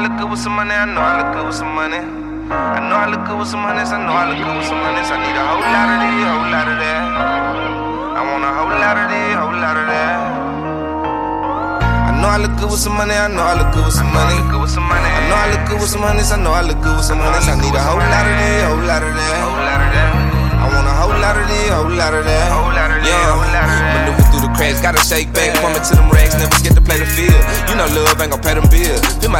look good with some money, I know I look good with some money. I know I look good with some hundreds, I know I look good with some hundreds. I need a whole lot of this, whole lot of that. I want a whole lot of this, whole lot of that. I know I look good with some money, I know I look good with some money. I know I look good with some hundreds, I know I look good with some hundreds. I need a whole lot of this, whole lot of that. I want a whole lot of this, whole lot of that. Maneuver through the cracks, gotta shake back, coming to them rags, never scared to play the field. You know love ain't gon' pay them bills. Feel my